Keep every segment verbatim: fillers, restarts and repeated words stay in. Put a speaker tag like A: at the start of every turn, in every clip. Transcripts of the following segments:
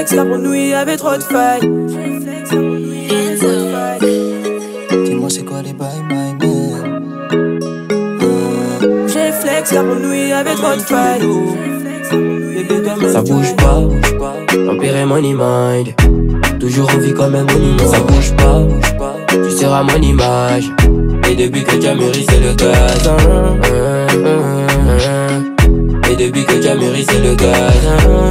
A: flex car pour nous il y avait trop de failles.
B: Dis-moi c'est quoi les bails, my man.
A: J'ai flex car pour nous il y avait trop de failles.
C: Ça bouge pas, Empire money mind. Toujours en vie comme un monument. Ça bouge pas, tu seras mon image. Et depuis que tu as mûri c'est le gaz. Et depuis que tu as mûri c'est le gaz.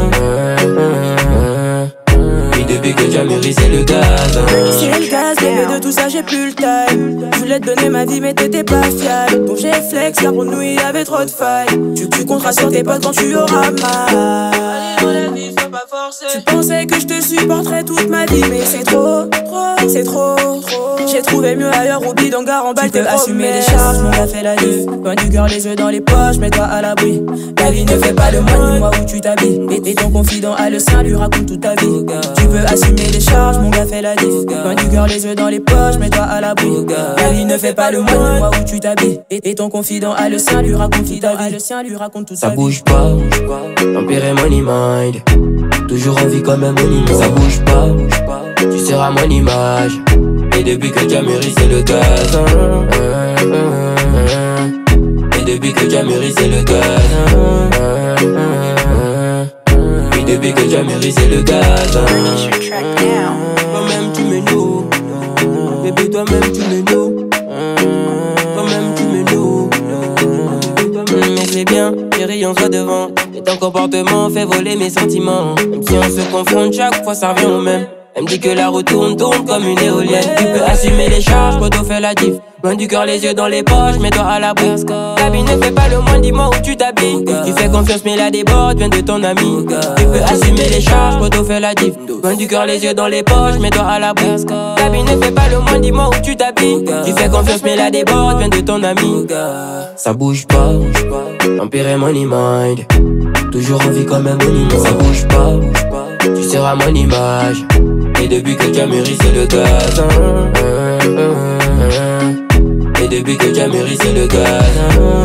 C: Et depuis que tu as mûri c'est le gaz.
A: C'est le gaz, bébé, de tout ça j'ai plus le time. Je voulais te donner ma vie mais t'étais pas fiable. Donc j'ai flex car pour nous il y avait trop de failles. Tu, tu compteras sur tes potes quand tu auras mal. Tu pensais que je te supporterais toute ma vie, mais c'est trop, trop, c'est trop, trop. J'ai trouvé mieux ailleurs, au bidongar en balle. Tu peux assumer les charges, mon gars fait la diff. Loin du cœur, les yeux dans les poches, mets-toi à l'abri. La vie ne fait pas de moi, dis-moi où tu t'habilles. Et ton confident a le sien, lui raconte toute ta vie. Tu peux assumer les charges, mon gars fait la diff. Loin du cœur, les yeux dans les poches, mets-toi à l'abri. La vie ne fait pas de moi, dis-moi où tu t'habilles. Et ton confident a le sien, lui raconte toute ta vie. Le sien, lui raconte toute ta vie.
C: Ça bouge pas, Empire money mind. Toujours en vie comme un monument. Ça bouge pas, tu seras mon image. Et depuis que tu as mûri c'est le gaz. Et depuis que tu as mûri c'est le gaz. Et depuis que tu as mûri c'est le gaz. Toi-même tu me loues. Bébé toi-même tu me loues. Toi-même tu me loues. Mais c'est bien, chérie on soit devant. Et ton comportement fait voler mes sentiments. Même si on se confronte chaque fois ça revient au même. Elle me dit que la roue tourne, tourne comme une éolienne. Tu peux assumer les charges, poteau fait la diff. Loin du cœur, les yeux dans les poches, mets-toi à l'abri. La vie ne fait pas le moins, dis-moi où tu t'habilles. Tu fais confiance mais la déborde vient de ton ami. Tu peux assumer les charges, poteau fait la diff. Loin du cœur, les yeux dans les poches, mets-toi à l'abri. La vie ne fait pas le moins, dis-moi où tu t'habilles. Tu fais confiance mais la déborde vient de ton ami. Ça bouge pas, Empire money mind. Toujours en vie comme un monument. Ça bouge pas, tu seras mon image. Et depuis que tu as mûri c'est le gaz. Et depuis que tu as mûri c'est le gaz.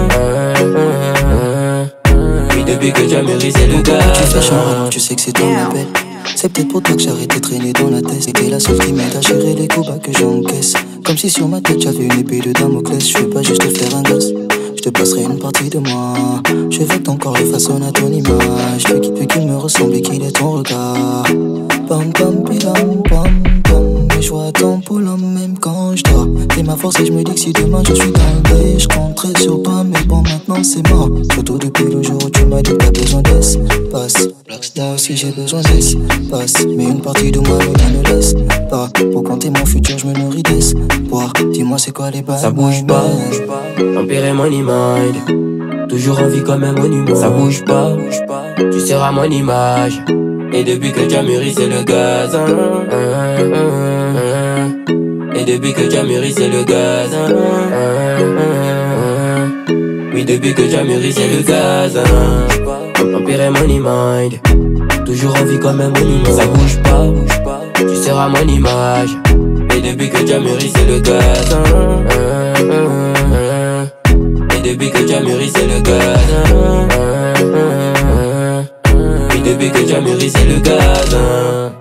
C: Et depuis que tu as mûri c'est le gaz.
B: Tu fais genre, tu sais que c'est ton appel. C'est peut-être pour toi que j'arrête de traîner dans la tête. C'était la seule qui m'aide à gérer les coups bas que j'encaisse. Comme si sur ma tête j'avais une épée de Damoclès. Je veux pas juste te faire un gosse, je te passerai une partie de moi. Je veux que ton corps façonne à ton image. Je veux qu'il peut qu'il me ressemble et qu'il ait ton regard. Pam pam pilam pam pam. Mais je vois ton poulin même quand je dors. T'es ma force et je me dis que si demain je suis dans le dé, je compterai sur toi mais bon maintenant c'est mort. Surtout depuis le jour où tu m'as dit que t'as besoin d'espace. Blackstar aussi j'ai besoin d'espace. Mais une partie de moi me dit ne laisse pas. Pour compter mon futur je me nourris d'espoir. Dis-moi c'est quoi les bails.
C: Ça bouge pas, Empire money mind. Toujours en vie comme un monument. Ça bouge pas, tu seras mon image. Et depuis que tu as mûri c'est le gaz. Et depuis que tu as mûri c'est le gaz. Oui depuis que tu as mûri c'est le gaz. Empire money mind. Toujours en vie comme un monument. Ça bouge pas, tu seras mon image. Et depuis que tu as mûri c'est le gaz. Et depuis que tu as mûri c'est le gaz. Et depuis que tu as mûri c'est le gaz.